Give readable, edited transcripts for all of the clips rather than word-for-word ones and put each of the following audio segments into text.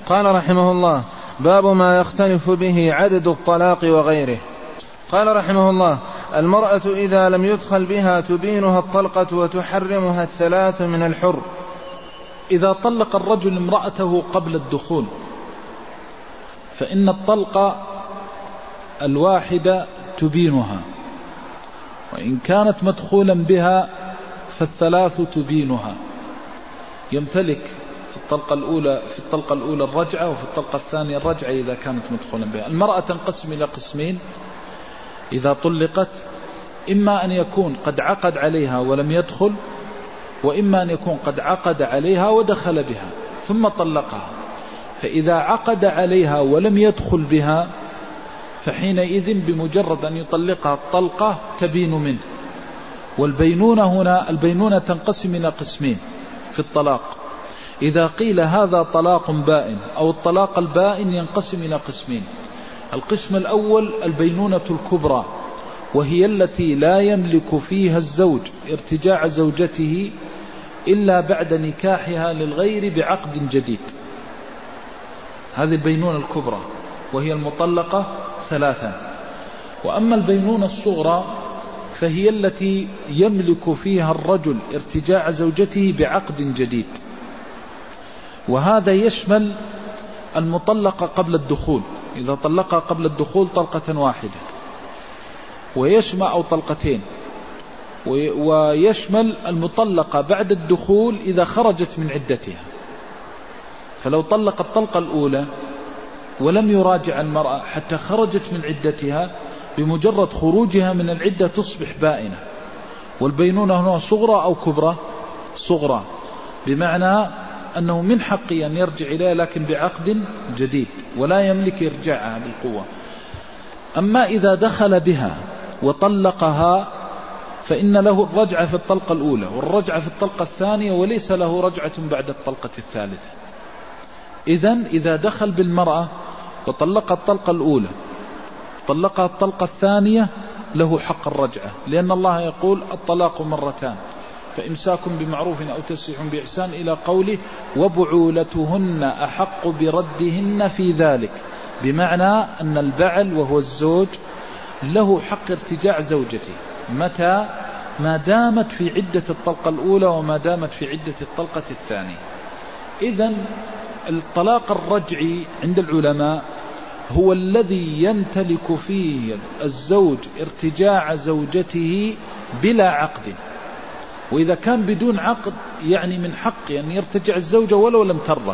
قال رحمه الله: باب ما يختلف به عدد الطلاق وغيره. قال رحمه الله: المرأة إذا لم يدخل بها تبينها الطلقة وتحرمها الثلاث من الحر. إذا طلق الرجل امرأته قبل الدخول فإن الطلقة الواحدة تبينها، وإن كانت مدخولا بها فالثلاث تبينها. يمتلك الطلقة الأولى في الطلقة الأولى الرجعة، وفي الطلقة الثانية الرجعة إذا كانت مدخولا بها. المرأة تنقسم إلى قسمين إذا طلقت: إما أن يكون قد عقد عليها ولم يدخل، وإما أن يكون قد عقد عليها ودخل بها ثم طلقها. فإذا عقد عليها ولم يدخل بها فحينئذ بمجرد أن يطلقها الطلقة تبين منه. والبينونة هنا، البينونة تنقسم إلى قسمين في الطلاق. إذا قيل هذا طلاق بائن أو الطلاق البائن ينقسم إلى قسمين. القسم الأول البينونة الكبرى، وهي التي لا يملك فيها الزوج ارتجاع زوجته إلا بعد نكاحها للغير بعقد جديد. هذه البينونة الكبرى وهي المطلقة ثلاثا. وأما البينونة الصغرى فهي التي يملك فيها الرجل ارتجاع زوجته بعقد جديد، وهذا يشمل المطلقة قبل الدخول إذا طلقها قبل الدخول طلقة واحدة، ويشمل أو طلقتين، ويشمل المطلقة بعد الدخول إذا خرجت من عدتها. فلو طلق الطلقة الأولى ولم يراجع المرأة حتى خرجت من عدتها، بمجرد خروجها من العدة تصبح بائنة. والبينونة هنا صغرى أو كبرى؟ صغرى، بمعنى أنه من حقه أن يرجع إليها لكن بعقد جديد ولا يملك إرجاعها بالقوة. أما إذا دخل بها وطلقها فإن له الرجعة في الطلقة الأولى والرجعة في الطلقة الثانية، وليس له رجعة بعد الطلقة الثالثة. إذن إذا دخل بالمرأة وطلق الطلقة الأولى طلقها الطلقة الثانية له حق الرجعة، لأن الله يقول: الطلاق مرتان فإمساك بمعروف أو تسريح بإحسان، إلى قوله: وبعولتهن أحق بردهن في ذلك. بمعنى أن البعل وهو الزوج له حق ارتجاع زوجته متى ما دامت في عدة الطلقة الأولى وما دامت في عدة الطلقة الثانية. إذن الطلاق الرجعي عند العلماء هو الذي يمتلك فيه الزوج ارتجاع زوجته بلا عقد، وإذا كان بدون عقد يعني من حقه أن يرتجع الزوجة ولو لم ترضى.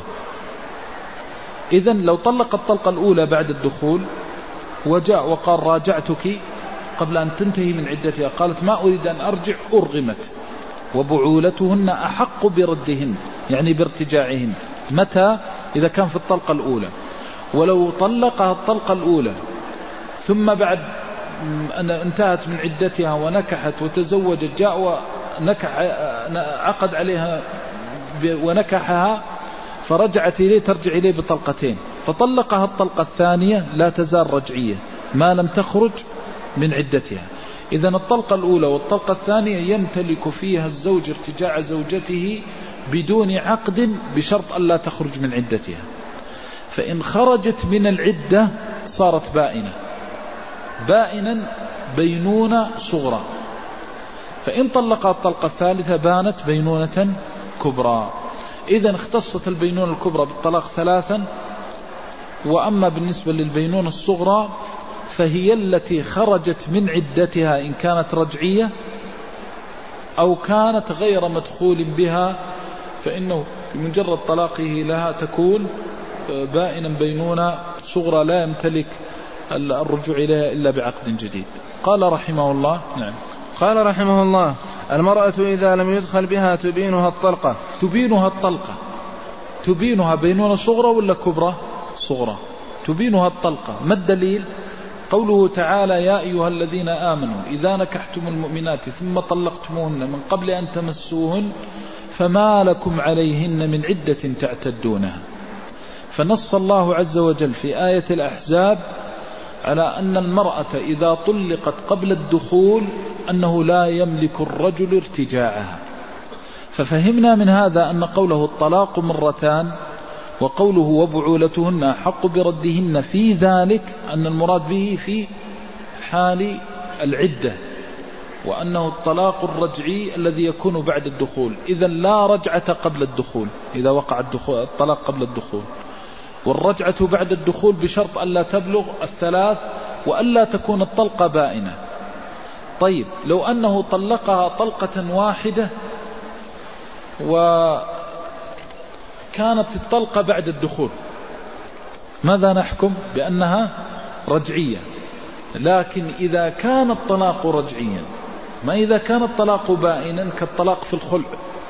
إذن لو طلق الطلقة الأولى بعد الدخول وجاء وقال: راجعتك قبل أن تنتهي من عدتها، قالت: ما أريد أن أرجع، أرغمت. وبعولتهن أحق بردهن يعني بارتجاعهن. متى؟ إذا كان في الطلقة الأولى. ولو طلقها الطلقة الأولى ثم بعد أن انتهت من عدتها ونكحت وتزوجت، جاء عقد عليها ونكحها فرجعت إليه، ترجع إليه بطلقتين، فطلقها الطلقة الثانية لا تزال رجعية ما لم تخرج من عدتها. إذن الطلقة الأولى والطلقة الثانية يمتلك فيها الزوج ارتجاع زوجته بدون عقد بشرط ألا تخرج من عدتها. فإن خرجت من العدة صارت بائنا بينونة صغرى. فإن طلقها الطلقة الثالثة بانت بينونة كبرى. إذن اختصت البينونة الكبرى بالطلاق ثلاثا. وأما بالنسبة للبينونة الصغرى فهي التي خرجت من عدتها إن كانت رجعية أو كانت غير مدخول بها، فإنه بمجرد طلاقه لها تكون بائنا بينونة صغرى لا يمتلك الرجوع إليها إلا بعقد جديد. قال رحمه الله: نعم. قال رحمه الله: المرأة إذا لم يدخل بها تبينها الطلقة. تبينها بينونة صغرى ولا كبرى؟ صغرى. تبينها الطلقة. ما الدليل؟ قوله تعالى: يا أيها الذين آمنوا إذا نكحتم المؤمنات ثم طلقتموهن من قبل أن تمسوهن فما لكم عليهن من عدة تعتدونها. فنص الله عز وجل في آية الأحزاب على أن المرأة إذا طلقت قبل الدخول أنه لا يملك الرجل ارتجاعها. ففهمنا من هذا أن قوله الطلاق مرتان وقوله وبعولتهن أحق بردهن في ذلك أن المراد به في حال العدة، وأنه الطلاق الرجعي الذي يكون بعد الدخول. إذا لا رجعة قبل الدخول إذا وقع الطلاق قبل الدخول، والرجعة بعد الدخول بشرط ألا تبلغ 3 وألا تكون الطلقة بائنة. طيب لو أنه طلقها طلقة واحدة وكانت الطلقة بعد الدخول، ماذا نحكم؟ بأنها رجعية. لكن إذا كان الطلاق رجعيا، ما إذا كان الطلاق بائنا كالطلاق في الخلع،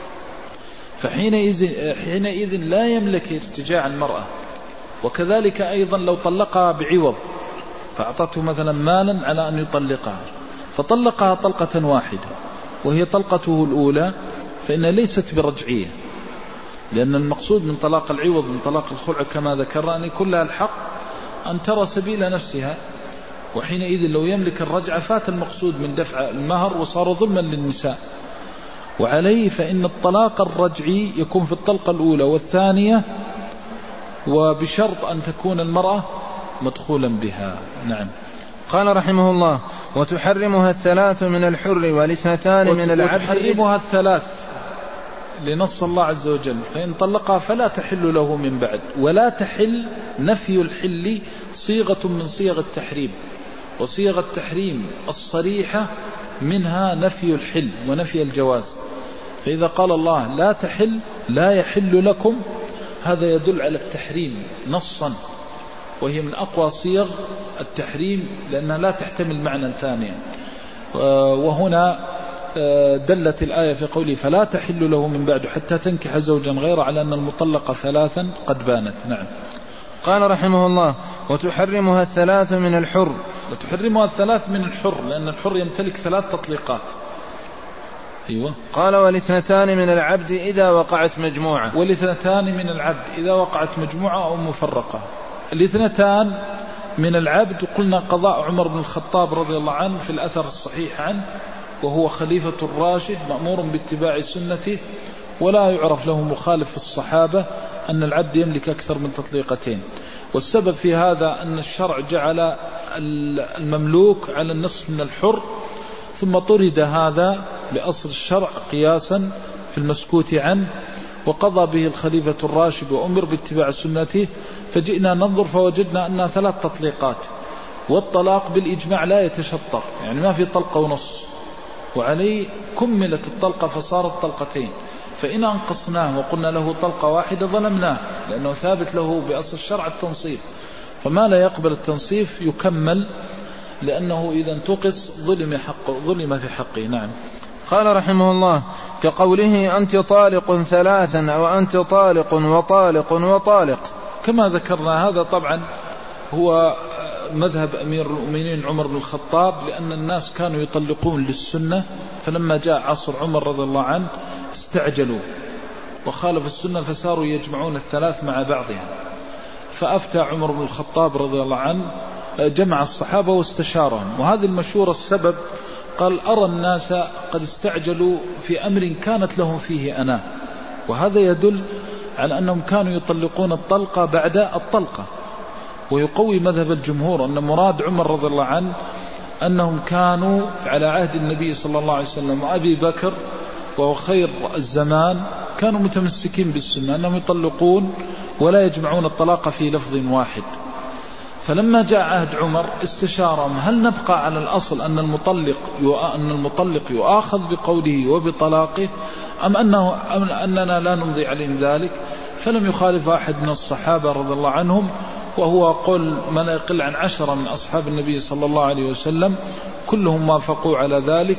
فحينئذ لا يملك ارتجاع المرأة. وكذلك أيضا لو طلقها بعوض، فأعطته مثلا مالا على أن يطلقها، فطلقها طلقة واحدة وهي طلقته الأولى، فإن ليست برجعية، لأن المقصود من طلاق العوض من طلاق الخلع كما ذكرنا أن كلها الحق أن ترى سبيل نفسها، وحينئذ لو يملك الرجعة فات المقصود من دفع المهر وصار ظلما للنساء. وعليه فإن الطلاق الرجعي يكون في الطلقة الأولى والثانية، وبشرط أن تكون المرأة مدخولا بها. نعم. قال رحمه الله: وتحرمها 3 من الحر والاثنتان من العبد. وتحرمها 3 لنص الله عز وجل: فإن طلقها فلا تحل له من بعد. ولا تحل، نفي الحل صيغة من صيغ التحريم، وصيغ التحريم الصريحة منها نفي الحل ونفي الجواز. فإذا قال الله لا تحل، لا يحل لكم، هذا يدل على التحريم نصا، وهي من أقوى صيغ التحريم لأنها لا تحتمل معنى ثانيا. وهنا دلت الآية في قوله فلا تحل له من بعد حتى تنكح زوجا غيره على أن المطلقة 3 قد بانت. نعم. قال رحمه الله: وتحرمها 3 من الحر. وتحرمها 3 من الحر، لأن الحر يمتلك 3 تطليقات. أيوة. قال: والاثنتان من العبد إذا وقعت مجموعة. والاثنتان من العبد إذا وقعت مجموعة أو مفرقة. الاثنتان من العبد قلنا قضاء عمر بن الخطاب رضي الله عنه في الأثر الصحيح عنه، وهو خليفة الراشد مأمور باتباع سنته، ولا يعرف له مخالف في الصحابة أن العبد يملك أكثر من تطليقتين. والسبب في هذا أن الشرع جعل المملوك على النصف من الحر، ثم طرد هذا بأصل الشرع قياسا في المسكوت عنه، وقضى به الخليفة الراشد وأمر باتباع سنته. فجئنا ننظر فوجدنا أنها 3 تطليقات، والطلاق بالإجماع لا يتشطر، يعني ما في طلقة ونص، وعليه كملت الطلقة فصارت طلقتين. فإن أنقصناه وقلنا له طلقة واحدة ظلمناه، لأنه ثابت له بأصل الشرع التنصيف، فما لا يقبل التنصيف يكمل، لأنه إذا انتقص ظلم في حقه. نعم. قال رحمه الله: كقوله أنت طالق 3 أو أنت طالق وطالق وطالق، كما ذكرنا. هذا طبعا هو مذهب أمير المؤمنين عمر بن الخطاب، لأن الناس كانوا يطلقون للسنة، فلما جاء عصر عمر رضي الله عنه استعجلوا وخالف السنة، فصاروا يجمعون 3 مع بعضها. فأفتى عمر بن الخطاب رضي الله عنه، جمع الصحابة واستشارهم، وهذه المشورة السبب قال: أرى الناس قد استعجلوا في أمر كانت لهم فيه أنا. وهذا يدل على أنهم كانوا يطلقون الطلقة بعد الطلقة، ويقوي مذهب الجمهور أن مراد عمر رضي الله عنه أنهم كانوا على عهد النبي صلى الله عليه وسلم وأبي بكر وهو خير الزمان، كانوا متمسكين بالسنة أنهم يطلقون ولا يجمعون الطلاق في لفظ واحد. فلما جاء عهد عمر استشارهم: هل نبقى على الأصل أن المطلق يؤاخذ بقوله وبطلاقه، أم أننا لا نمضي عليهم ذلك؟ فلم يخالف أحد من الصحابة رضي الله عنهم، وهو قول ما لا يقل عن 10 من أصحاب النبي صلى الله عليه وسلم، كلهم وافقوا على ذلك،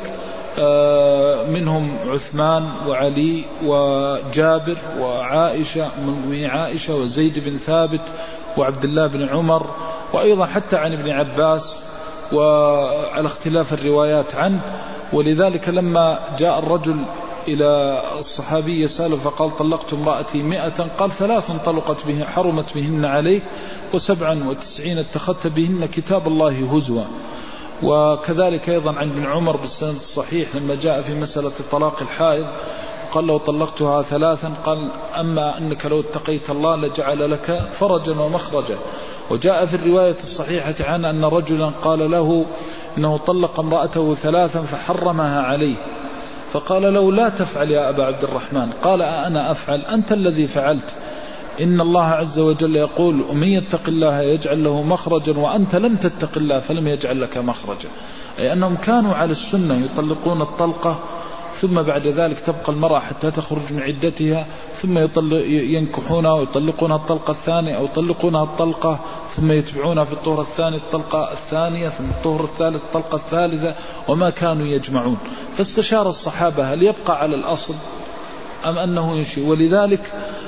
منهم عثمان وعلي وجابر وعائشة وزيد بن ثابت وعبد الله بن عمر، وأيضا حتى عن ابن عباس، وعلى اختلاف الروايات عنه. ولذلك لما جاء الرجل إلى الصحابي يسأله فقال: طلقت امرأتي 100، قال: 3 طلقت به حرمت بهن عليك، و97 اتخذت بهن كتاب الله هزوا. وكذلك أيضا عن ابن عمر بالسند الصحيح لما جاء في مسألة طلاق الحائض قال لو طلقتها 3 قال أما أنك لو اتقيت الله لجعل لك فرجا ومخرجا. وجاء في الرواية الصحيحة عنه أن رجلا قال له إنه طلق امرأته 3 فحرمها عليه، فقال له لا تفعل يا أبا عبد الرحمن. قال أنا أفعل؟ أنت الذي فعلت. إن الله عز وجل يقول ومن يتق الله يجعل له مخرجا وأنت لم تتق الله فلم يجعل لك مخرجا. أي أنهم كانوا على السنة يطلقون الطلقة ثم بعد ذلك تبقى المرأة حتى تخرج من عدتها ثم ينكحونها ويطلقونها الطلقة الثانية أو يطلقونها الطلقة ثم يتبعونها في الطهر الثاني الطلقة الثانية ثم الطهر الثالث الطلقة الثالثة وما كانوا يجمعون. فاستشار الصحابة هل يبقى على الأصل أم أنه ينشئ. ولذلك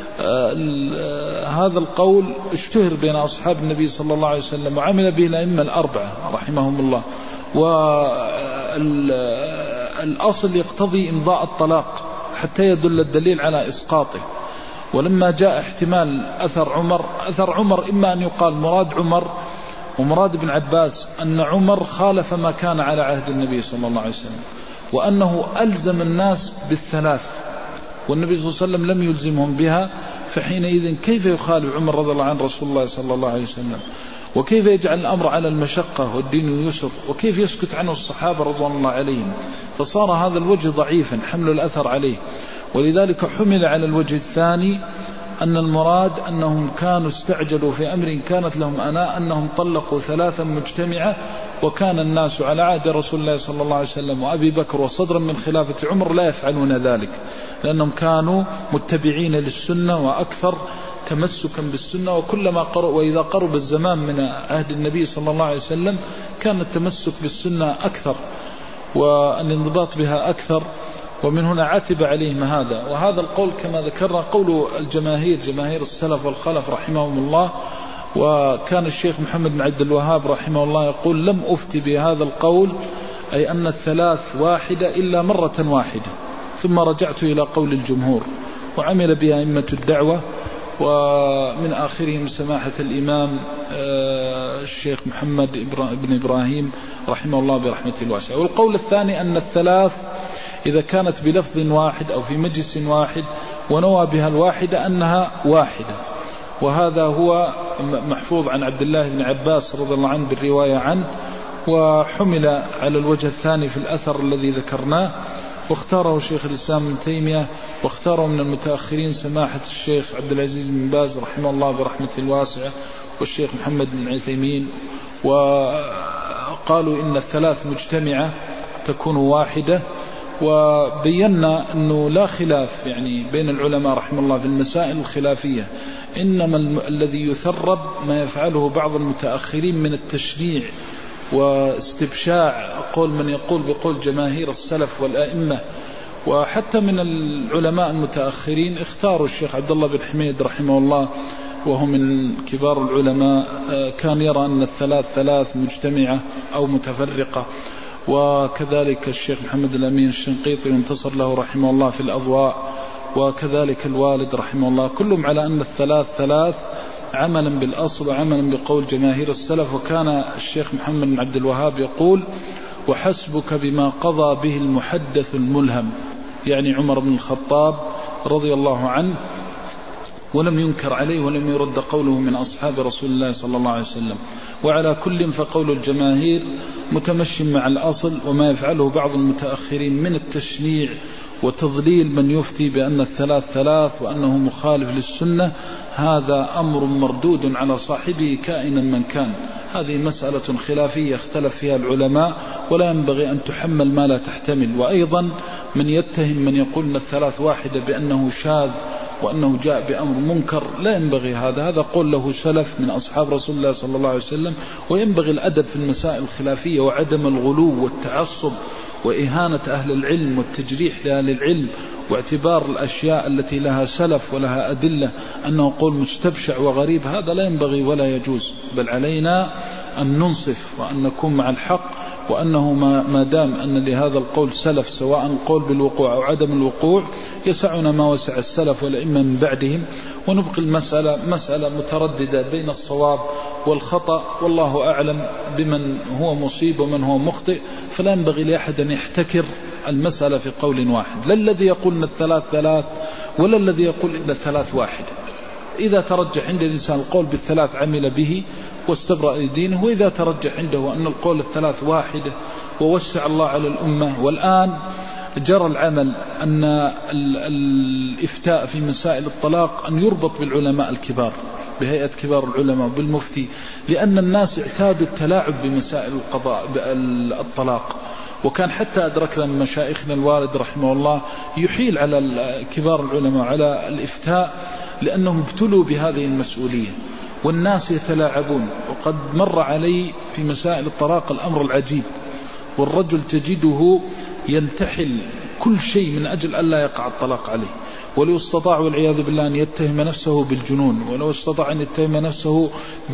هذا القول اشتهر بين أصحاب النبي صلى الله عليه وسلم وعمل به الأئمة الأربعة رحمهم الله. والأصل يقتضي إمضاء الطلاق حتى يدل الدليل على إسقاطه. ولما جاء احتمال أثر عمر إما أن يقال مراد عمر ومراد ابن عباس أن عمر خالف ما كان على عهد النبي صلى الله عليه وسلم وأنه ألزم الناس بالثلاث والنبي صلى الله عليه وسلم لم يلزمهم بها، فحينئذ كيف يخالف عمر رضي الله عنه رسول الله صلى الله عليه وسلم؟ وكيف يجعل الأمر على المشقة والدين يسر؟ وكيف يسكت عنه الصحابة رضوان الله عليهم؟ فصار هذا الوجه ضعيفا حمل الأثر عليه. ولذلك حمل على الوجه الثاني أن المراد أنهم كانوا استعجلوا في أمر كانت لهم أنهم طلقوا 3 مجتمعة وكان الناس على عهد رسول الله صلى الله عليه وسلم وأبي بكر وصدرا من خلافة عمر لا يفعلون ذلك لأنهم كانوا متبعين للسنة وأكثر تمسكا بالسنة. وكلما وإذا قرب الزمان من عهد النبي صلى الله عليه وسلم كان التمسك بالسنة أكثر والانضباط بها أكثر. ومن هنا عتب عليهم هذا. وهذا القول كما ذكرنا قول الجماهير جماهير السلف والخلف رحمهم الله. وكان الشيخ محمد بن عبد الوهاب رحمه الله يقول لم أفتي بهذا القول أي أن 3 واحدة إلا مرة واحدة، ثم رجعت إلى قول الجمهور وعمل بها أئمة الدعوة ومن آخرهم سماحة الإمام الشيخ محمد بن إبراهيم رحمه الله برحمته الواسعة. والقول الثاني أن 3 إذا كانت بلفظ واحد أو في مجلس واحد ونوى بها الواحدة أنها واحدة. وهذا هو محفوظ عن عبد الله بن عباس رضي الله عنه بالرواية عنه، وحمل على الوجه الثاني في الأثر الذي ذكرناه، واختاره شيخ الإسلام ابن تيمية، واختاره من المتأخرين سماحة الشيخ عبد العزيز بن باز رحمه الله برحمته الواسعة والشيخ محمد بن عثيمين. وقالوا إن 3 مجتمعة تكون واحدة. وبينا أنه لا خلاف يعني بين العلماء رحمه الله في المسائل الخلافية، إنما الذي يثرب ما يفعله بعض المتأخرين من التشنيع واستبشاع قول من يقول بقول جماهير السلف والأئمة. وحتى من العلماء المتأخرين اختاروا الشيخ عبد الله بن حميد رحمه الله وهو من كبار العلماء، كان يرى أن 3 مجتمعة أو متفرقة. وكذلك الشيخ محمد الأمين الشنقيطي انتصر له رحمه الله في الأضواء، وكذلك الوالد رحمه الله، كلهم على أن 3 عملا بالأصل وعملا بقول جماهير السلف. وكان الشيخ محمد بن عبد الوهاب يقول وحسبك بما قضى به المحدث الملهم، يعني عمر بن الخطاب رضي الله عنه، ولم ينكر عليه ولم يرد قوله من أصحاب رسول الله صلى الله عليه وسلم. وعلى كل فقول الجماهير متمشي مع الأصل، وما يفعله بعض المتأخرين من التشنيع وتضليل من يفتي بأن 3 وأنه مخالف للسنة هذا أمر مردود على صاحبه كائنا من كان. هذه مسألة خلافية اختلف فيها العلماء ولا ينبغي أن تحمل ما لا تحتمل. وأيضا من يتهم من يقول أن 3 واحدة بأنه شاذ وأنه جاء بأمر منكر لا ينبغي هذا قول له سلف من أصحاب رسول الله صلى الله عليه وسلم. وينبغي الأدب في المسائل الخلافية وعدم الغلو والتعصب وإهانة أهل العلم والتجريح لأهل العلم واعتبار الأشياء التي لها سلف ولها أدلة أنه قول مستبشع وغريب، هذا لا ينبغي ولا يجوز. بل علينا أن ننصف وأن نكون مع الحق، وأنه ما دام أن لهذا القول سلف سواء القول بالوقوع أو عدم الوقوع يسعنا ما وسع السلف والأئمة من بعدهم، ونبقي المسألة مسألة مترددة بين الصواب والخطأ، والله أعلم بمن هو مصيب ومن هو مخطئ. فلا ينبغي لأحد أن يحتكر المسألة في قول واحد، لا الذي يقول أن الثلاث ثلاث ولا الذي يقول أن الثلاث واحد. إذا ترجح عند الإنسان القول بالثلاث عمل به واستبرأ دينه، وإذا ترجح عنده أن القول الثلاث واحدة ووسع الله على الأمة. والآن جرى العمل أن الإفتاء في مسائل الطلاق أن يربط بالعلماء الكبار، بهيئة كبار العلماء بالمفتي، لأن الناس اعتادوا التلاعب بمسائل الطلاق. وكان حتى أدركنا من مشايخنا الوالد رحمه الله يحيل على كبار العلماء على الإفتاء، لأنهم ابتلوا بهذه المسؤولية والناس يتلاعبون. وقد مر علي في مسائل الطلاق الأمر العجيب، والرجل تجده ينتحل كل شيء من أجل ألا يقع الطلاق عليه، ولو استطاع والعياذ بالله أن يتهم نفسه بالجنون، ولو استطاع أن يتهم نفسه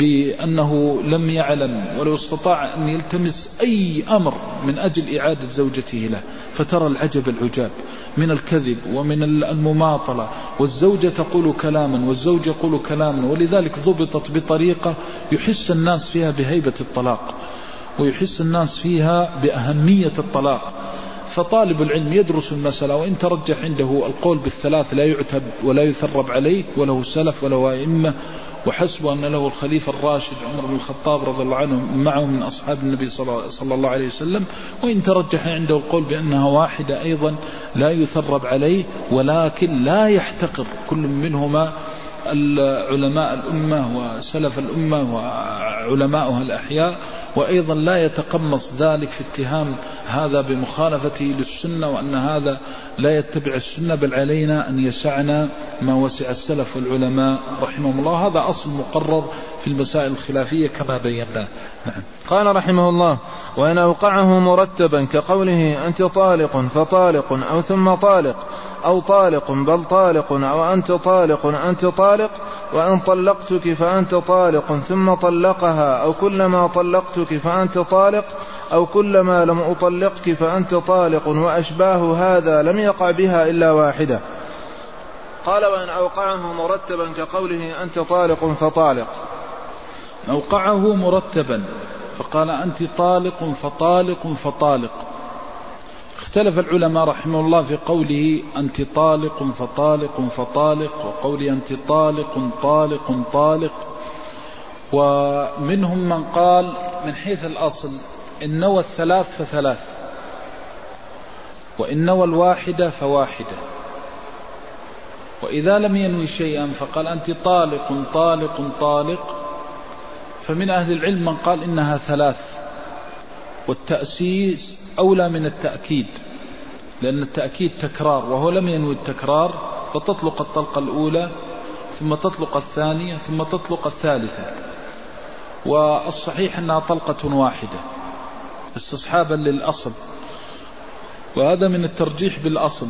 بأنه لم يعلم، ولو استطاع أن يلتمس أي أمر من أجل إعادة زوجته له. فترى العجب العجاب من الكذب ومن المماطلة، والزوجة تقول كلاما والزوج يقول كلاما. ولذلك ضبطت بطريقة يحس الناس فيها بهيبة الطلاق، ويحس الناس فيها بأهمية الطلاق. فطالب العلم يدرس المسألة، وإن ترجح عنده القول بالثلاث لا يعتب ولا يثرب عليه، وله سلف وله أئمة، وحسب أن له الخليفة الراشد عمر بن الخطاب رضي الله عنه معه من أصحاب النبي صلى الله عليه وسلم. وإن ترجح عنده القول بأنها واحدة أيضا لا يثرب عليه، ولكن لا يحتقر كل منهما علماء الأمة وسلف الأمة وعلماؤها الأحياء، وأيضا لا يتقمص ذلك في اتهام هذا بمخالفته للسنة وأن هذا لا يتبع السنة، بل علينا أن يسعنا ما وسع السلف والعلماء رحمهم الله. هذا أصل مقرر في المسائل الخلافية كما بينا. نعم. قال رحمه الله: وإن أوقعه مرتبا كقوله أنت طالق فطالق، أو ثم طالق، أو طالق بل طالق، أو أنت طالق أنت طالق، وأن طلقتك فأنت طالق ثم طلقها، أو كلما طلقتك فأنت طالق، أو كلما لم أطلقك فأنت طالق، وأشباه هذا لم يقع بها إلا واحدة. قال: وإن أوقعه مرتبا كقوله أنت طالق فطالق. أوقعه مرتبا فقال أنت طالق فطالق فطالق. اختلف العلماء رحمه الله في قوله أنت طالق فطالق فطالق، وقوله أنت طالق طالق طالق. ومنهم من قال من حيث الأصل إن نوى الثلاث فثلاث، وإن نوى الواحدة فواحدة. وإذا لم ينوي شيئا فقال أنت طالق طالق طالق، فمن أهل العلم من قال إنها ثلاث، والتأسيس أولى من التأكيد، لأن التأكيد تكرار وهو لم ينوي التكرار، فتطلق الطلقة الأولى ثم تطلق الثانية ثم تطلق الثالثة. والصحيح أنها طلقة واحدة استصحابا للأصل، وهذا من الترجيح بالأصل.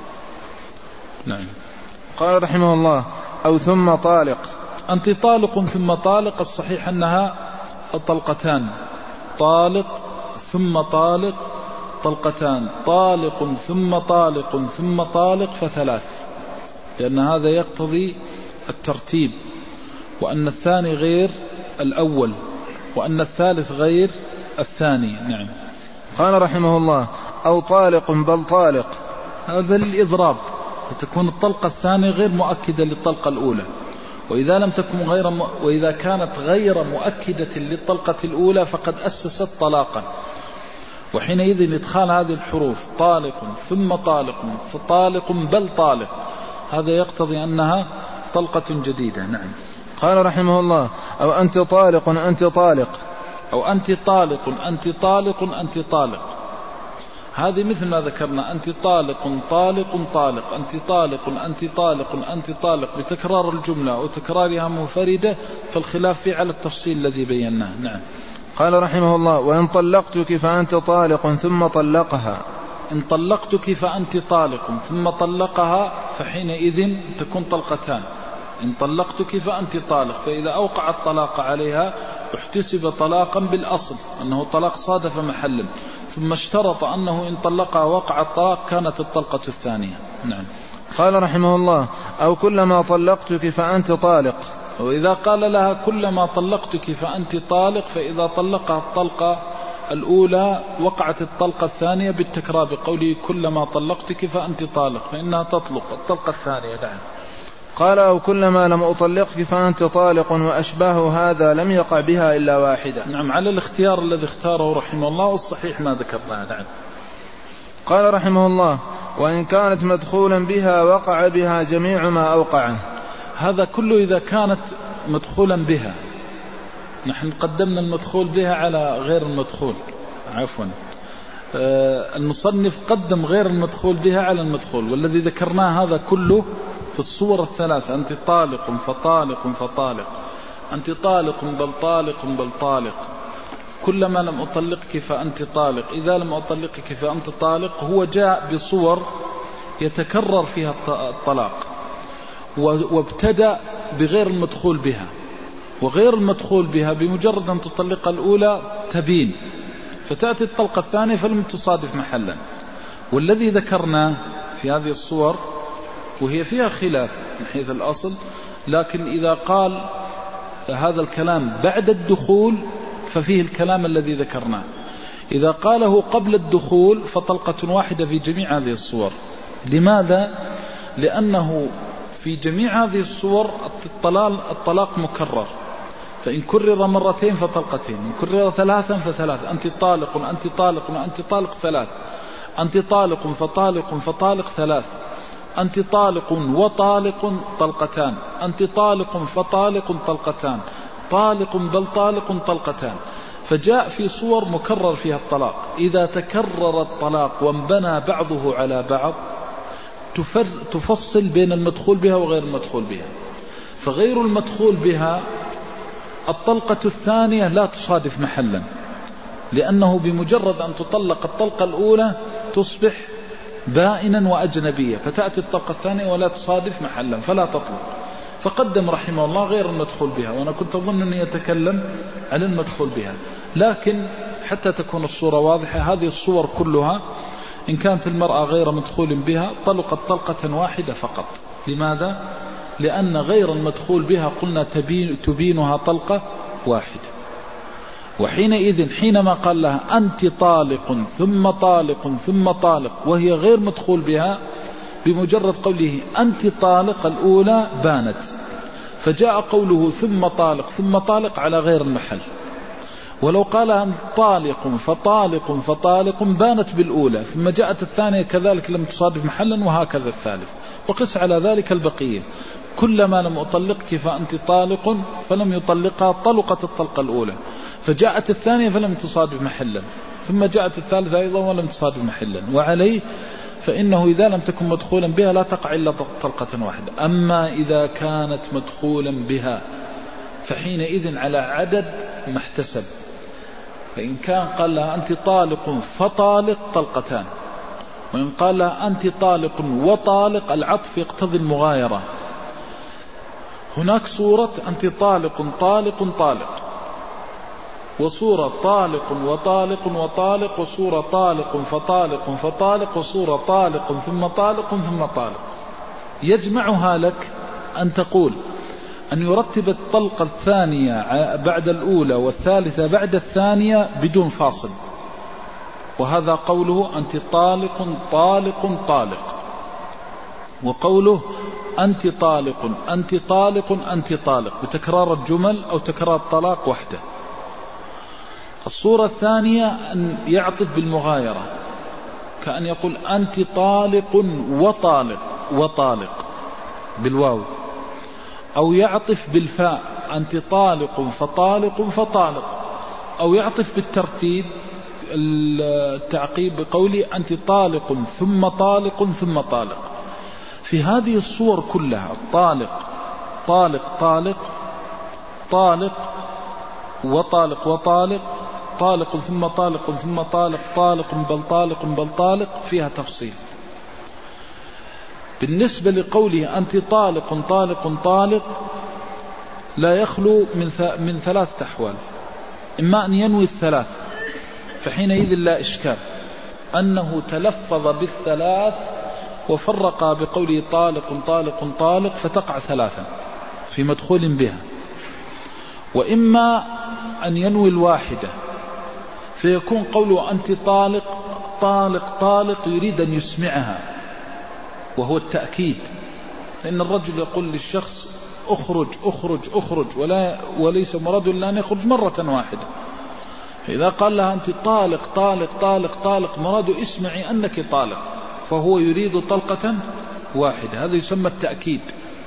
نعم. قال رحمه الله: أو ثم طالق. أنت طالق ثم طالق، الصحيح أنها طلقتان، طالق ثم طالق طلقتان، طالق ثم طالق ثم طالق فثلاث، لأن هذا يقتضي الترتيب، وأن الثاني غير الأول، وأن الثالث غير الثاني. نعم. قال رحمه الله: أو طالق بل طالق. هذا للإضراب، فتكون الطلقة الثانية غير مؤكدة للطلقة الأولى. وإذا لم تكن وإذا كانت غير مؤكدة للطلقة الأولى فقد أسست طلاقا، وحينئذ إدخال هذه الحروف طالق ثم طالق فطالق بل طالق هذا يقتضي أنها طلقة جديدة. نعم. قال رحمه الله: أو أنت طالق أنت طالق، أو أنت طالق أنت طالق أنت طالق، هذه مثل ما ذكرنا، أنت طالق طالق طالق، أنت طالق أنت طالق أنت طالق، بتكرار الجملة وتكرارها منفردة، فالخلاف فيه على التفصيل الذي بيناه. نعم. قال رحمه الله: وإن طلقتك فأنت طالق ثم طلقها. إن طلقتك فأنت طالق ثم طلقها، فحينئذ تكون طلقتان. إن طلقتك فأنت طالق، فإذا أوقع الطلاق عليها احتسب طلاقا بالأصل أنه طلاق صادف محلا، ثم اشترط أنه إن طلقها وقع الطلاق كانت الطلقة الثانية. نعم. قال رحمه الله: أو كلما طلقتك فأنت طالق. وإذا قال لها كلما طلقتك فأنت طالق، فإذا طلقها الطلقة الأولى وقعت الطلقة الثانية بالتكرار بقوله كلما طلقتك فأنت طالق، فإنها تطلق الطلقة الثانية. نعم. قال أو كلما لم أطلقك فأنت طالق، وأشباه هذا لم يقع بها إلا واحدة. نعم، على الاختيار الذي اختاره رحمه الله، والصحيح ما ذكرناه. نعم. قال رحمه الله وإن كانت مدخولا بها وقع بها جميع ما أوقعه. هذا كله إذا كانت مدخولا بها. نحن قدمنا المدخول بها على غير المدخول، عفوا، المصنف قدم غير المدخول بها على المدخول، والذي ذكرناه هذا كله في الصور الثلاث: أنت طالق فطالق فطالق، أنت طالق بل طالق بل طالق، كلما لم أطلقك فأنت طالق، إذا لم أطلقك فأنت طالق. هو جاء بصور يتكرر فيها الطلاق، وابتدأ بغير المدخول بها. وغير المدخول بها بمجرد أن تطلق الأولى تبين، فتأتي الطلقة الثانية فلم تصادف محلا. والذي ذكرناه في هذه الصور وهي فيها خلاف من حيث الأصل، لكن إذا قال هذا الكلام بعد الدخول ففيه الكلام الذي ذكرناه، إذا قاله قبل الدخول فطلقة واحدة في جميع هذه الصور. لماذا؟ لأنه في جميع هذه الصور الطلاق مكرر، فإن كرر مرتين فطلقتين، إن كرر ثلاثا فثلاث. أنت طالق أنت طالق أنت طالق ثلاث، أنت طالق فطالق فطالق ثلاث، أنت طالق وطالق طلقتان، أنت طالق فطالق طلقتان، طالق بل طالق طلقتان. فجاء في صور مكرر فيها الطلاق. إذا تكرر الطلاق وانبنى بعضه على بعض تفصل بين المدخول بها وغير المدخول بها. فغير المدخول بها الطلقة الثانية لا تصادف محلا، لأنه بمجرد أن تطلق الطلقة الأولى تصبح بائنا وأجنبية، فتأتي الطلقة الثانية ولا تصادف محلا فلا تطلق. فقدم رحمه الله غير المدخول بها، وأنا كنت أظن أن يتكلم عن المدخول بها، لكن حتى تكون الصورة واضحة هذه الصور كلها إن كانت المرأة غير مدخول بها طلقت طلقة واحدة فقط. لماذا؟ لأن غير المدخول بها قلنا تبينها طلقة واحدة. وحينئذ حينما قال لها أنت طالق ثم طالق ثم طالق وهي غير مدخول بها، بمجرد قوله أنت طالق الأولى بانت، فجاء قوله ثم طالق ثم طالق على غير المحل. ولو قال أنت طالق فطالق فطالق بانت بالأولى، ثم جاءت الثانية كذلك لم تصادف محلا، وهكذا الثالث. وقس على ذلك البقية: كلما لم أطلقك فأنت طالق، فلم يطلقها طلقت الطلقة الأولى، فجاءت الثانية فلم تصادف محلا، ثم جاءت الثالثة أيضا ولم تصادف محلا. وعليه فإنه إذا لم تكن مدخولا بها لا تقع إلا طلقة واحدة. أما إذا كانت مدخولا بها فحينئذ على عدد ما احتسب. فإن كان قال لها أنت طالق فطالق طلقتان، وإن قال لها أنت طالق وطالق العطف يقتضي المغايرة. هناك صورة أنت طالق طالق طالق، وصورة طالق وطالق وطالق، وصورة طالق فطالق فطالق، وصورة طالق ثم طالق ثم طالق. يجمعها لك أن تقول أن يرتب الطلقة الثانية بعد الأولى والثالثة بعد الثانية بدون فاصل، وهذا قوله أنت طالق طالق طالق، وقوله أنت طالق أنت طالق أنت طالق، بتكرار الجمل أو تكرار الطلاق وحده. الصورة الثانية أن يعطف بالمغايرة، كأن يقول أنت طالق وطالق وطالق بالواو، أو يعطف بالفاء أنت طالق فطالق فطالق، أو يعطف بالترتيب التعقيب بقوله أنت طالق ثم طالق ثم طالق. في هذه الصور كلها الطالق طالق طالق طالق وطالق وطالق، طالق ثم طالق ثم طالق، طالق بل طالق بل طالق، فيها تفصيل. بالنسبة لقوله أنت طالق طالق طالق لا يخلو من ثلاثة أحوال: إما أن ينوي الثلاث فحينئذ لا إشكال أنه تلفظ بالثلاث وفرق بقوله طالق طالق طالق فتقع ثلاثا في مدخول بها، وإما أن ينوي الواحدة فيكون قوله أنت طالق طالق طالق يريد أن يسمعها، وهو التأكيد، لأن الرجل يقول للشخص أخرج أخرج أخرج وليس مراد إلا أن يخرج مرة واحدة. فإذا قال لها أنت طالق طالق طالق طالق مراد اسمعي أنك طالق، فهو يريد طلقة واحدة، هذا يسمى التأكيد.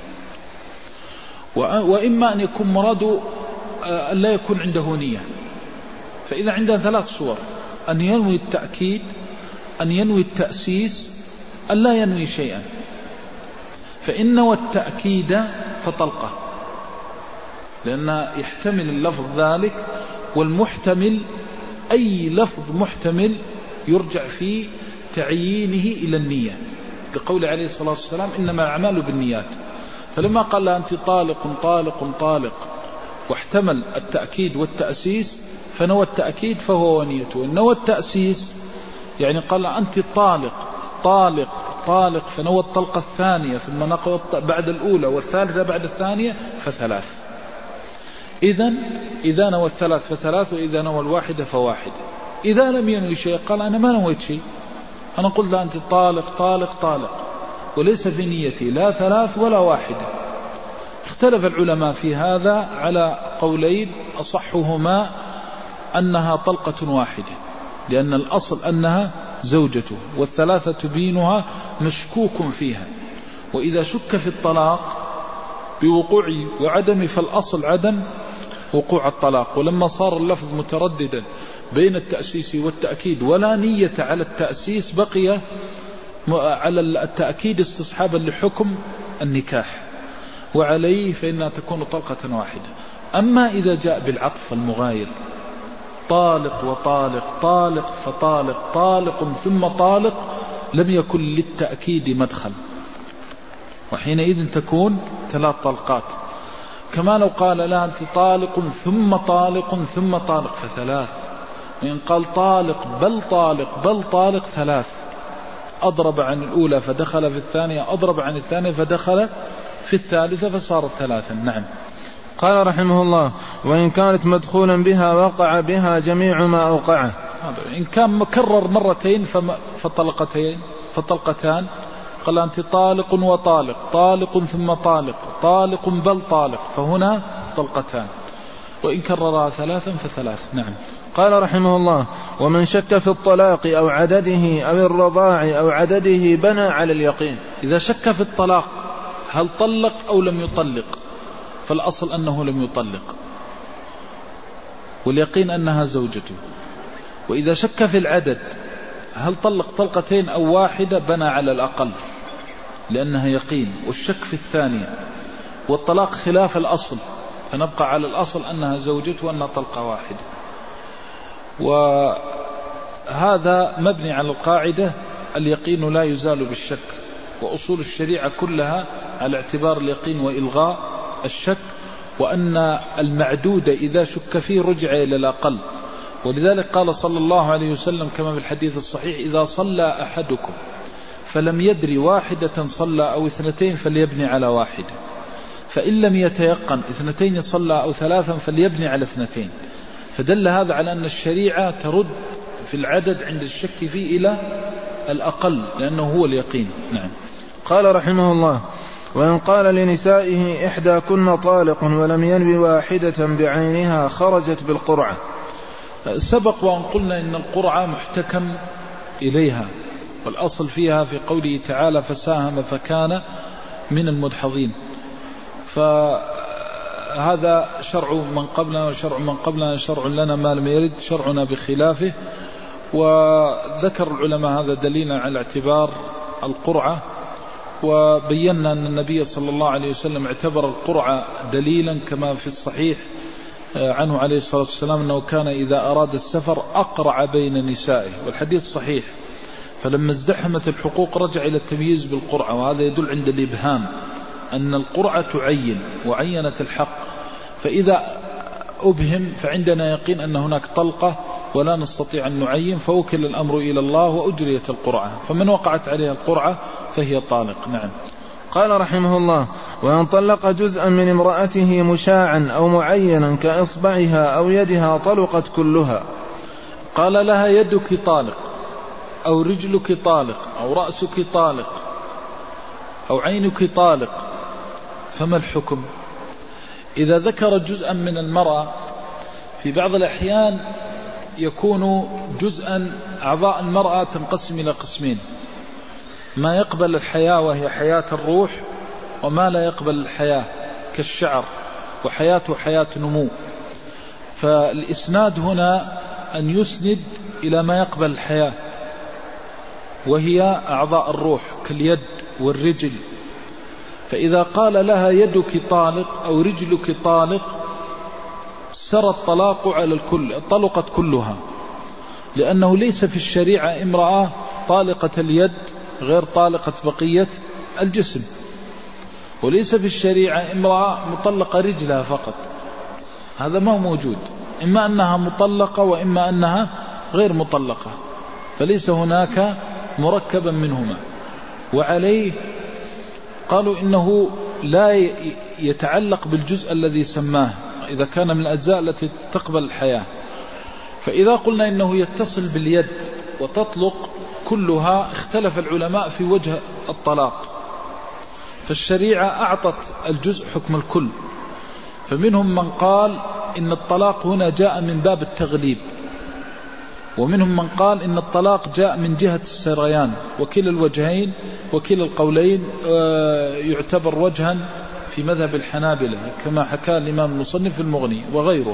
وإما أن يكون مراد أن لا يكون عنده نية. فإذا عندنا 3 صور: أن ينوي التأكيد، أن ينوي التأسيس، أن لا ينوي شيئا. فإن نوى التأكيد فطلقه، لأن يحتمل اللفظ ذلك، والمحتمل أي لفظ محتمل يرجع في تعيينه إلى النية، لقول عليه الصلاة والسلام إنما الأعمال بالنيات. فلما قال لها أنت طالق طالق طالق واحتمل التأكيد والتأسيس فنوى التأكيد فهو ونيته. وإن نوى التأسيس يعني قال أنت طالق طالق طالق فنوى الطلقة الثانية ثم نقض بعد الأولى والثالثة بعد الثانية فثلاث. إذا نوى الثلاث فثلاث، وإذا نوى الواحدة فواحدة. إذا لم ينوي شيء قال أنا ما نويت شيء، أنا قلت أنت طالق طالق طالق وليس في نيتي لا ثلاث ولا واحدة. اختلف العلماء في هذا على قولين، أصحهما أنها طلقة واحدة، لأن الأصل أنها زوجته، والثلاثة تبينها مشكوك فيها. وإذا شك في الطلاق بوقوع وعدم فالأصل عدم وقوع الطلاق. ولما صار اللفظ مترددا بين التأسيس والتأكيد ولا نية على التأسيس، بقي على التأكيد استصحابا لحكم النكاح، وعليه فإنها تكون طلقة واحدة. أما إذا جاء بالعطف المغاير طالق وطالق طالق فطالق طالق ثم طالق لم يكن للتأكيد مدخل، وحينئذ تكون 3 طلقات. كما لو قال لا أنت طالق ثم طالق ثم طالق فثلاث، وإن قال طالق بل طالق بل طالق 3، أضرب عن الأولى فدخل في الثانية، أضرب عن الثانية فدخل في الثالثة فصارت 3. نعم. قال رحمه الله: وإن كانت مدخولا بها وقع بها جميع ما أوقعه. إن كان مكرر مرتين فطلقتان. قال أنت طالق وطالق طالق ثم طالق طالق بل طالق، فهنا طلقتان. وإن كررها 3 فثلاث. نعم. قال رحمه الله: ومن شك في الطلاق أو عدده أو الرضاع أو عدده بنى على اليقين. إذا شك في الطلاق هل طلق أو لم يطلق، فالأصل أنه لم يطلق، واليقين أنها زوجته. وإذا شك في العدد هل طلق طلقتين أو واحدة، بنى على الأقل لأنها يقين، والشك في الثانية. والطلاق خلاف الأصل، فنبقى على الأصل أنها زوجته وأنها طلقة واحدة. وهذا مبني على القاعدة اليقين لا يزال بالشك، وأصول الشريعة كلها على اعتبار اليقين وإلغاء الشك، وأن المعدود إذا شك فيه رجع إلى الأقل. ولذلك قال صلى الله عليه وسلم كما في الحديث الصحيح: إذا صلى أحدكم فلم يدري واحدة صلى أو 2 فليبني على واحدة، فإن لم يتيقن 2 صلى أو 3 فليبني على 2. فدل هذا على أن الشريعة ترد في العدد عند الشك فيه إلى الأقل، لأنه هو اليقين. نعم. قال رحمه الله: وإن قال لنسائه إحداكن طالق ولم ينوي واحدة بعينها خرجت بالقرعة. سبق وأن قلنا إن القرعة محتكم إليها، والأصل فيها في قوله تعالى: فساهم فكان من المدحضين. فهذا شرع من قبلنا وشرع من قبلنا شرع لنا ما لم يرد شرعنا بخلافه. وذكر العلماء هذا دليلا على اعتبار القرعة، وبينا أن النبي صلى الله عليه وسلم اعتبر القرعة دليلا كما في الصحيح عنه عليه الصلاة والسلام أنه كان إذا أراد السفر أقرع بين نسائه، والحديث صحيح. فلما ازدحمت الحقوق رجع إلى التمييز بالقرعة، وهذا يدل عند الإبهام أن القرعة تعين وعينت الحق. فإذا أبهم فعندنا يقين أن هناك طلقة ولا نستطيع أن نعين، فوكل الأمر إلى الله وأجريت القرعة، فمن وقعت عليها القرعة فهي طالق. نعم. قال رحمه الله: وأن طلق جزءا من امرأته مشاعا أو معينا كإصبعها أو يدها طلقت كلها. قال لها يدك طالق أو رجلك طالق أو رأسك طالق أو عينك طالق، فما الحكم؟ إذا ذكر جزءا من المرأة في بعض الأحيان يكون جزءا أعضاء المرأة تنقسم إلى قسمين: ما يقبل الحياة وهي حياة الروح، وما لا يقبل الحياة كالشعر، وحياته حياة نمو. فالإسناد هنا أن يسند إلى ما يقبل الحياة وهي أعضاء الروح كاليد والرجل. فإذا قال لها يدك طالق أو رجلك طالق سرى الطلاق على الكل، طلقت كلها، لأنه ليس في الشريعة امرأة طالقة اليد غير طالقة بقية الجسم، وليس في الشريعة امرأة مطلقة رجلها فقط، هذا ما هو موجود، إما أنها مطلقة وإما أنها غير مطلقة، فليس هناك مركبا منهما. وعليه قالوا إنه لا يتعلق بالجزء الذي سماه إذا كان من الأجزاء التي تقبل الحياة. فإذا قلنا إنه يتصل باليد وتطلق كلها، اختلف العلماء في وجه الطلاق، فالشريعة أعطت الجزء حكم الكل، فمنهم من قال إن الطلاق هنا جاء من باب التغليب، ومنهم من قال إن الطلاق جاء من جهة السريان، وكلا الوجهين وكلا القولين يعتبر وجها في مذهب الحنابلة كما حكى الإمام المصنف في المغني وغيره.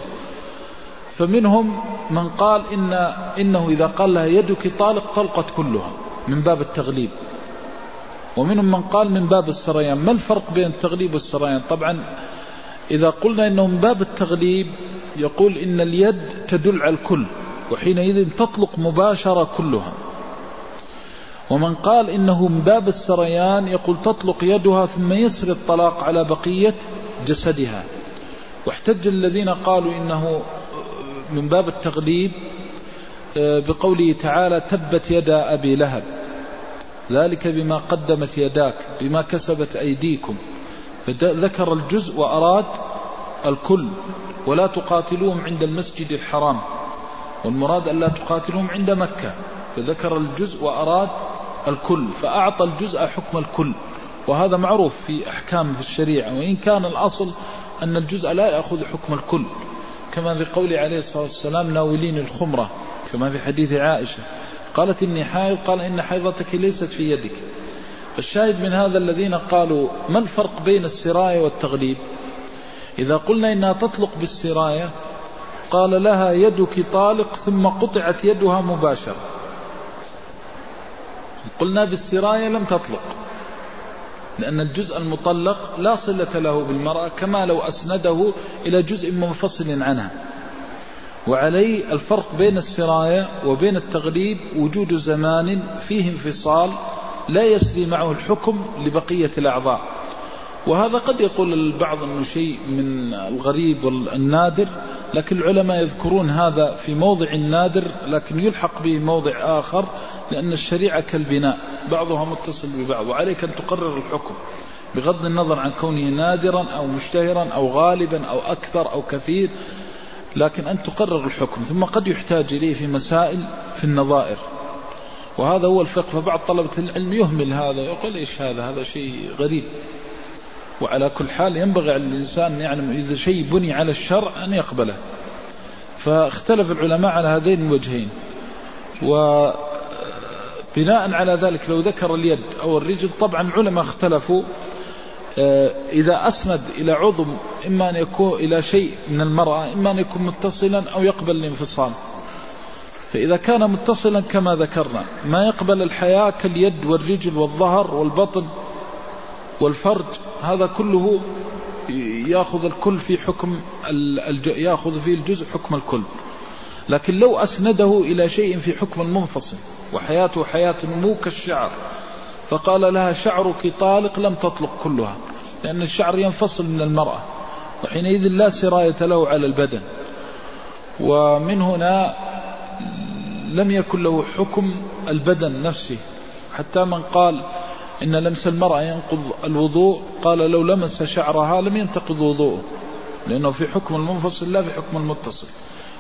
فمنهم من قال إنه إذا قال لها يدك طالق طلقت كلها من باب التغليب، ومنهم من قال من باب السريان. ما الفرق بين التغليب والسريان؟ طبعا إذا قلنا إنه من باب التغليب يقول إن اليد تدل على الكل، وحينئذ تطلق مباشرة كلها. ومن قال إنه من باب السريان يقول تطلق يدها ثم يسري الطلاق على بقية جسدها. واحتج الذين قالوا إنه من باب التغليب بقوله تعالى تبت يدا أبي لهب ذلك بما قدمت يداك بما كسبت أيديكم، فذكر الجزء وأراد الكل. ولا تقاتلوهم عند المسجد الحرام، والمراد أن لا تقاتلوهم عند مكة، فذكر الجزء وأراد الكل، فأعطى الجزء حكم الكل. وهذا معروف في أحكام في الشريعة، وإن كان الأصل أن الجزء لا يأخذ حكم الكل، كما في قول عليه الصلاة والسلام ناولين الخمرة، كما في حديث عائشة قالت إني حائض، قال إن حيضتك ليست في يدك. فالشاهد من هذا الذين قالوا ما الفرق بين السراية والتغليب؟ إذا قلنا إنها تطلق بالسراية قال لها يدك طالق ثم قطعت يدها مباشرة، قلنا بالسراية لم تطلق، لأن الجزء المطلق لا صلة له بالمرأة، كما لو أسنده إلى جزء منفصل عنها. وعليه الفرق بين السراية وبين التغليب وجود زمان فيه انفصال لا يسري معه الحكم لبقية الأعضاء. وهذا قد يقول البعض أنه شيء من الغريب والنادر، لكن العلماء يذكرون هذا في موضع نادر لكن يلحق به موضع آخر، لأن الشريعة كالبناء بعضها متصل ببعض، وعليك أن تقرر الحكم بغض النظر عن كونه نادرا أو مشتهرا أو غالبا أو أكثر أو كثير، لكن أن تقرر الحكم. ثم قد يحتاج إليه في مسائل في النظائر، وهذا هو الفقه. فبعض طلبة العلم يهمل هذا ويقول إيش هذا شيء غريب. وعلى كل حال ينبغي على الإنسان يعلم إذا شيء بني على الشرع أن يقبله. فاختلف العلماء على هذين الوجهين. وبناء على ذلك لو ذكر اليد أو الرجل، طبعا العلماء اختلفوا إذا أسند إلى عضو إما أن يكون إلى شيء من المرأة، إما أن يكون متصلا أو يقبل الانفصال. فإذا كان متصلا كما ذكرنا ما يقبل الحياة كاليد والرجل والظهر والبطن والفرج، هذا كله يأخذ الكل في حكم يأخذ فيه الجزء حكم الكل. لكن لو أسنده إلى شيء في حكم المنفصل وحياته حياة نمو كالشعر، فقال لها شعرك طالق، لم تطلق كلها، لأن الشعر ينفصل من المرأة، وحينئذ لا سراية له على البدن. ومن هنا لم يكن له حكم البدن نفسه. حتى من قال إن لمس المرأة ينقض الوضوء، قال لو لمس شعرها لم ينتقض وضوءه، لأنه في حكم المنفصل لا في حكم المتصل.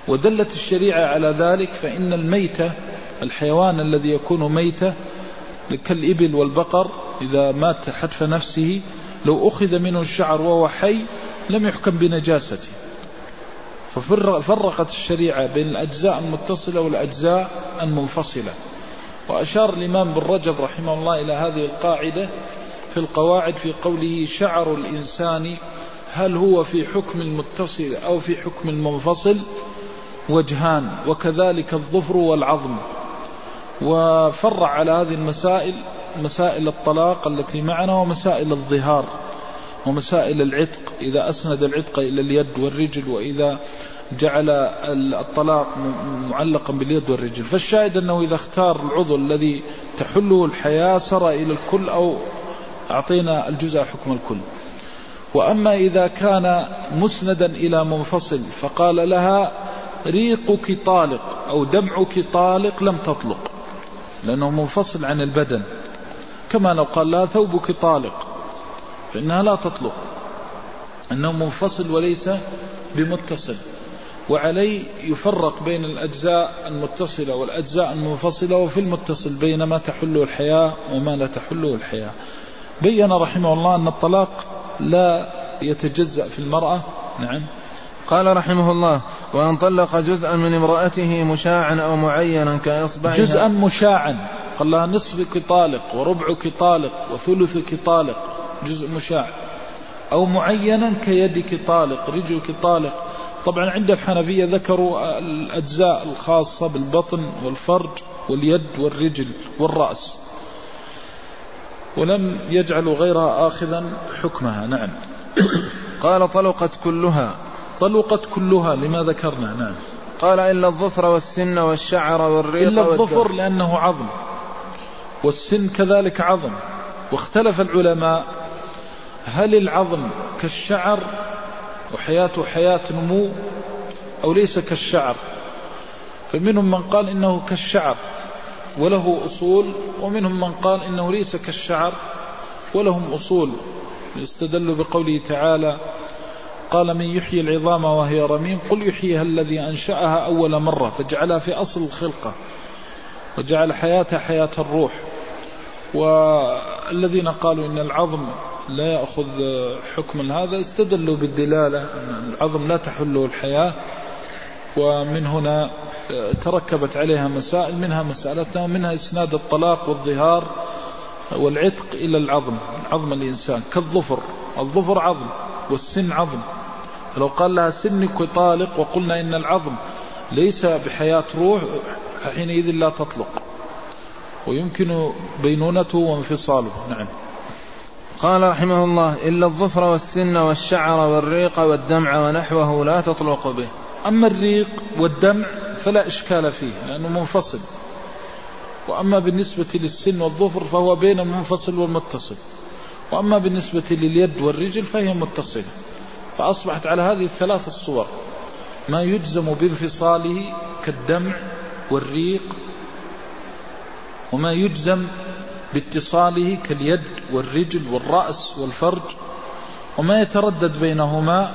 ودلت الشريعة على ذلك، فإن الميتة الحيوان الذي يكون ميتة كالإبل والبقر إذا مات حتف نفسه لو أخذ منه الشعر وهو حي لم يحكم بنجاسته. ففرقت الشريعة بين الأجزاء المتصلة والأجزاء المنفصلة. وأشار الإمام بن رجب رحمه الله إلى هذه القاعدة في القواعد في قوله: شعر الإنسان هل هو في حكم المتصل أو في حكم المنفصل؟ وجهان، وكذلك الظفر والعظم. وفرع على هذه المسائل مسائل الطلاق التي معنا، ومسائل الظهار، ومسائل العتق إذا أسند العتق إلى اليد والرجل، وإذا جعل الطلاق معلقا باليد والرجل. فالشاهد أنه إذا اختار العضو الذي تحله الحياة سر إلى الكل، أو أعطينا الجزء حكم الكل. وأما إذا كان مسندا إلى منفصل فقال لها: ريقك طالق أو دمعك طالق، لم تطلق، لأنه منفصل عن البدن. كما لو قال لها: ثوبك طالق، فإنها لا تطلق، أنه منفصل وليس بمتصل. وعليه يفرق بين الأجزاء المتصلة والأجزاء المنفصلة، وفي المتصل بين ما تحله الحياة وما لا تحله الحياة. بين رحمه الله أن الطلاق لا يتجزأ في المرأة. نعم. قال رحمه الله: وأن طلق جزءا من امرأته مشاعا أو معينا كإصبعها. جزءا مشاعا، قال لها: نصفك طالق وربعك طالق وثلثك طالق، جزء مشاع. أو معينا كيدك طالق، رجلك طالق. طبعا عند الحنفية ذكروا الأجزاء الخاصة بالبطن والفرج واليد والرجل والرأس، ولم يجعلوا غيرها آخذا حكمها. نعم. قال: طلقت كلها. طلقت كلها لما ذكرنا. نعم. قال: إلا الظفر والسن والشعر والريق. إلا الظفر لأنه عظم، والسن كذلك عظم. واختلف العلماء: هل العظم كالشعر وحياته حياة نمو، أو ليس كالشعر؟ فمنهم من قال إنه كالشعر وله أصول، ومنهم من قال إنه ليس كالشعر ولهم أصول. يستدل بقوله تعالى: قال: من يحيي العظام وهي رميم، قل يحييها الذي أنشأها أول مرة فجعلها في أصل الخلقة، وجعل حياتها حياة الروح. والذين قالوا إن العظم لا يأخذ حكم هذا استدلوا بالدلالة أن العظم لا تحله الحياة. ومن هنا تركبت عليها مسائل، منها مسألتنا، ومنها إسناد الطلاق والظهار والعتق إلى العظم، عظم الإنسان كالظفر. الظفر عظم والسن عظم، فلو قال لها: سنك طالق، وقلنا إن العظم ليس بحياة روح، حينئذ لا تطلق، ويمكن بينونته وانفصاله. نعم. قال رحمه الله: إلا الظفر والسن والشعر والريق والدمع ونحوه لا تطلق به. أما الريق والدمع فلا إشكال فيه لأنه منفصل. وأما بالنسبة للسن والظفر فهو بين المنفصل والمتصل. وأما بالنسبة لليد والرجل فهي متصلة. فأصبحت على هذه الثلاث الصور: ما يجزم بانفصاله كالدمع والريق، وما يجزم باتصاله كاليد والرجل والرأس والفرج، وما يتردد بينهما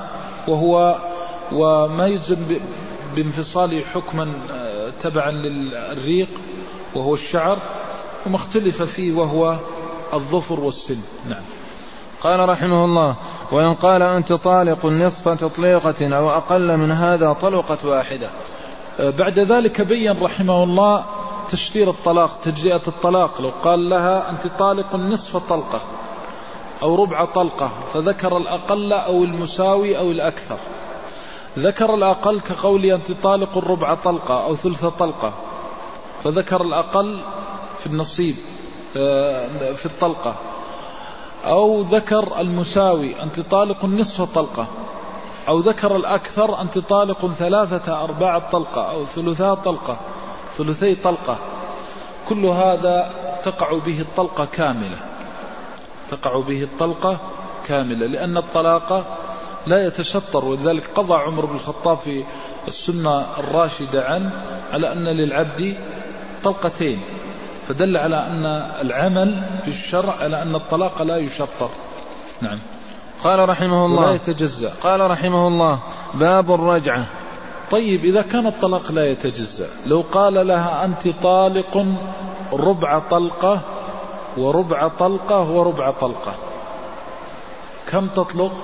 وما يجزم بانفصاله حكما تبعا للريق وهو الشعر، وما اختلف فيه وهو الظفر والسن. نعم. قال رحمه الله: وإن قال: أنت طالق نصف تطليقة أو أقل من هذا، طلقت واحدة. بعد ذلك بين رحمه الله تشتير الطلاق، تجزئة الطلاق. لو قال لها: أنت طالق نصف طلقة أو ربع طلقة، فذكر الأقل أو المساوي أو الأكثر. ذكر الأقل كقولي: أنت طالق ربع طلقة أو ثلث طلقة، فذكر الأقل في النصيب في الطلقة. أو ذكر المساوي: أنت طالق نصف طلقة. أو ذكر الأكثر: أنت طالق 3/4 طلقة أو ثلثا طلقة، ثلثي طلقة. كل هذا تقع به الطلقة كاملة، تقع به الطلقة كاملة، لأن الطلاق لا يتشطر. ولذلك قضى عمر بن الخطاب في السنة الراشدة عنه على أن للعبد طلقتين، فدل على أن العمل في الشرع على أن الطلاق لا يشطر. نعم. قال رحمه الله: ولا يتجزأ. قال رحمه الله: باب الرجعة. طيب إذا كان الطلاق لا يتجزأ، لو قال لها أنت طالق ربع طلقة وربع طلقة وربع طلقة، كم تطلق؟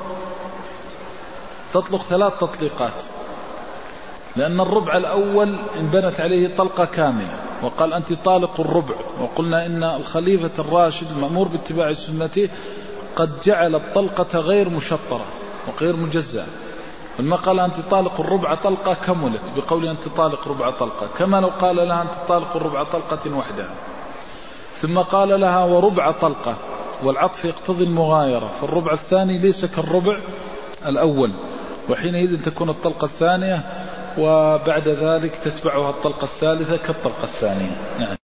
تطلق 3 تطليقات، لأن الربع الأول انبنت عليه طلقة كاملة، وقال أنت طالق الربع. وقلنا إن الخليفة الراشد المأمور باتباع سنته قد جعل الطلقة غير مشطرة وغير مجزأة، فلما قال أنت طالق الربع طلقة كملت بقول أنت طالق ربع طلقة، كما لو قال لها أنت طالق الربع طلقة وحدها. ثم قال لها وربع طلقة، والعطف يقتضي المغايرة، فالربع الثاني ليس كالربع الأول، وحينئذ تكون الطلقة الثانية وبعد ذلك تتبعها الطلقة الثالثة كالطلقة الثانية. نعم.